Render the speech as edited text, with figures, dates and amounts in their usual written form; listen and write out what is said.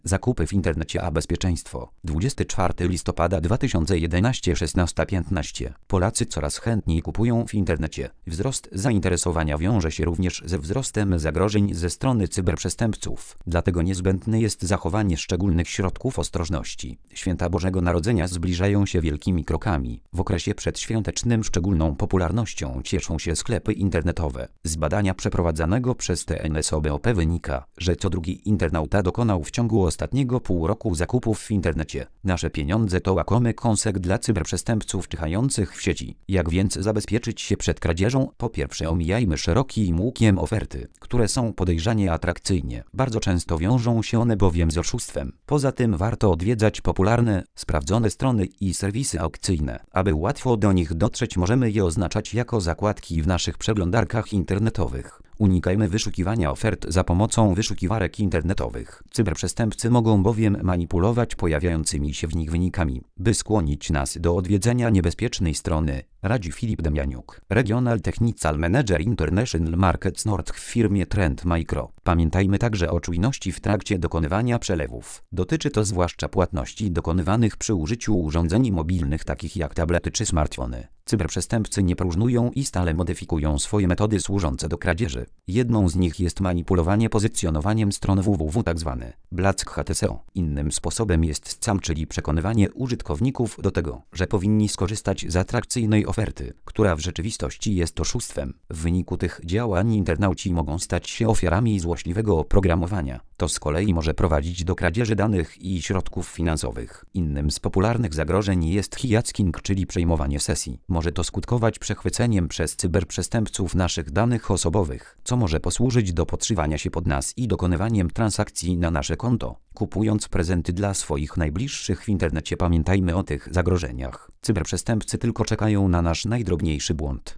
Zakupy w internecie a bezpieczeństwo. 24 listopada 2011 16:15. Polacy coraz chętniej kupują w internecie. Wzrost zainteresowania wiąże się również ze wzrostem zagrożeń ze strony cyberprzestępców. Dlatego niezbędne jest zachowanie szczególnych środków ostrożności. Święta Bożego Narodzenia zbliżają się wielkimi krokami. W okresie przedświątecznym szczególną popularnością cieszą się sklepy internetowe. Z badania przeprowadzonego przez TNS-OBOP wynika, że co drugi internauta dokonał w ciągu ostatniego pół roku zakupów w internecie. Nasze pieniądze to łakomy kąsek dla cyberprzestępców czyhających w sieci. Jak więc zabezpieczyć się przed kradzieżą? Po pierwsze, omijajmy szerokim łukiem oferty, które są podejrzanie atrakcyjnie. Bardzo często wiążą się one bowiem z oszustwem. Poza tym warto odwiedzać popularne, sprawdzone strony i serwisy aukcyjne. Aby łatwo do nich dotrzeć, możemy je oznaczać jako zakładki w naszych przeglądarkach internetowych. Unikajmy wyszukiwania ofert za pomocą wyszukiwarek internetowych. Cyberprzestępcy mogą bowiem manipulować pojawiającymi się w nich wynikami, by skłonić nas do odwiedzenia niebezpiecznej strony, radzi Filip Demianiuk, Regional Technical Manager International Markets North w firmie Trend Micro. Pamiętajmy także o czujności w trakcie dokonywania przelewów. Dotyczy to zwłaszcza płatności dokonywanych przy użyciu urządzeń mobilnych takich jak tablety czy smartfony. Cyberprzestępcy nie próżnują i stale modyfikują swoje metody służące do kradzieży. Jedną z nich jest manipulowanie pozycjonowaniem stron www, tzw. black hat SEO. Innym sposobem jest scam, czyli przekonywanie użytkowników do tego, że powinni skorzystać z atrakcyjnej oferty, która w rzeczywistości jest oszustwem. W wyniku tych działań internauci mogą stać się ofiarami złośliwego oprogramowania. To z kolei może prowadzić do kradzieży danych i środków finansowych. Innym z popularnych zagrożeń jest hijacking, czyli przejmowanie sesji. Może to skutkować przechwyceniem przez cyberprzestępców naszych danych osobowych, co może posłużyć do podszywania się pod nas i dokonywaniem transakcji na nasze konto. Kupując prezenty dla swoich najbliższych w internecie, pamiętajmy o tych zagrożeniach. Cyberprzestępcy tylko czekają na nasz najdrobniejszy błąd.